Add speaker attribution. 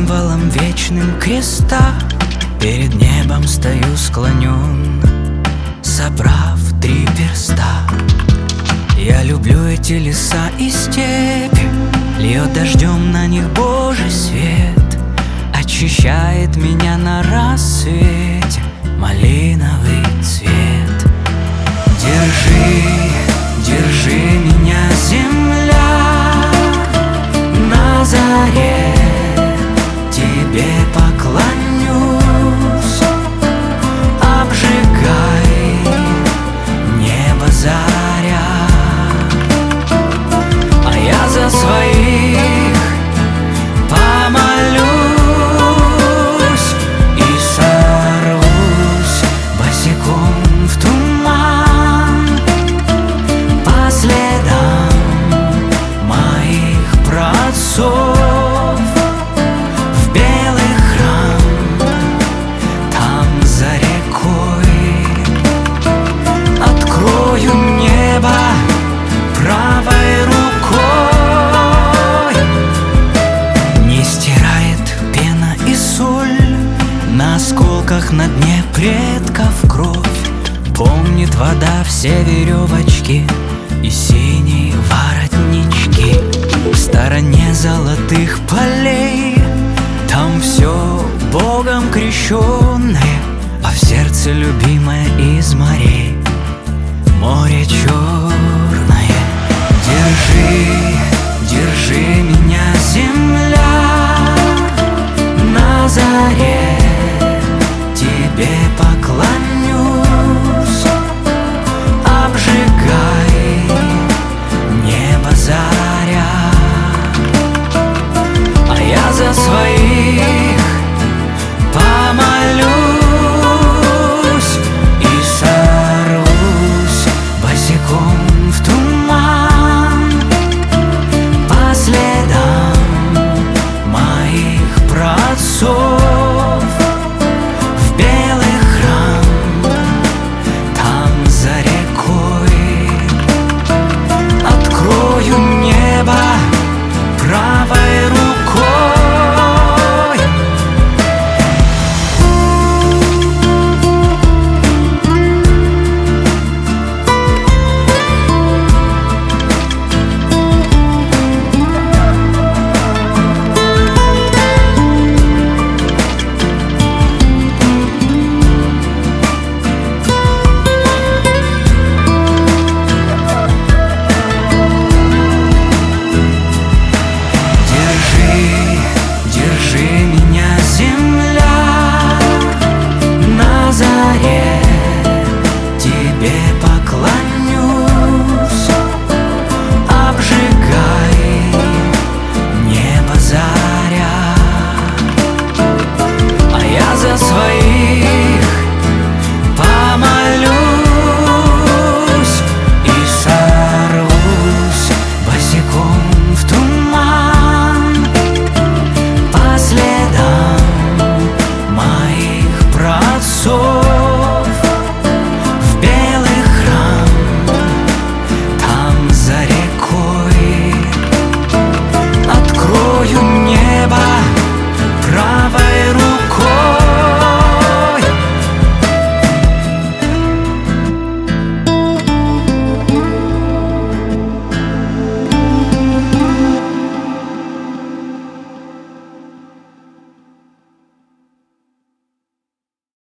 Speaker 1: символом вечным креста. Перед небом стою склонен, собрав 3 перста. Я люблю эти леса и степь, льет дождем на них Божий свет, очищает меня на рассвете малиновый цвет. Держи, держи меня, земля, на заре тебе поклонюсь. Обжигай небо заря, а я за своих помолюсь и сорвусь босиком в туман по следам моих праотцов. На осколках на дне предков кровь, помнит вода все веревочки и синие воротнички. В стороне золотых полей там все Богом крещенное, а в сердце любимое из морей море черное. Держи, держи меня, земля, на заре тебе поклоняюсь.